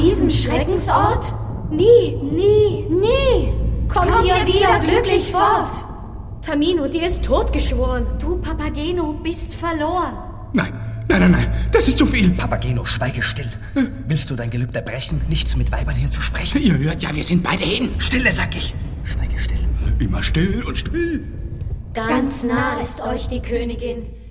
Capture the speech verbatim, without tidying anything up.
diesem Schreckensort? Nie, nie, nie kommt, kommt ihr wieder glücklich fort. Tamino, dir ist totgeschworen. Du, Papageno, bist verloren. Nein, nein, nein, nein, das ist zu viel. Papageno, schweige still. Hm? Willst du dein Gelübde brechen, nichts mit Weibern hier zu sprechen? Ihr hört ja, wir sind beide hin. Stille, sag ich. Schweige still. Immer still und still. Ganz nah ist euch die Königin.